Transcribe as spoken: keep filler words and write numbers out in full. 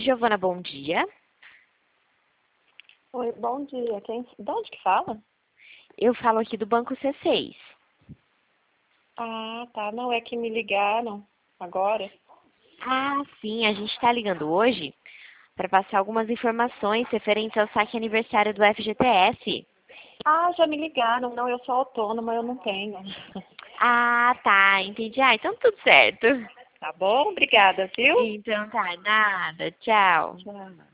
Giovana, bom dia. Oi, bom dia. Quem, de onde que fala? Eu falo aqui do Banco C seis. Ah, tá. Não, é que me ligaram agora. Ah, sim, a gente está ligando hoje para passar algumas informações referentes ao saque aniversário do F G T S. Ah, já me ligaram. Não, eu sou autônoma, eu não tenho. Ah, tá, entendi. Ah, então tudo certo. Tá bom? Obrigada, viu? Então tá, nada, tchau. Tchau.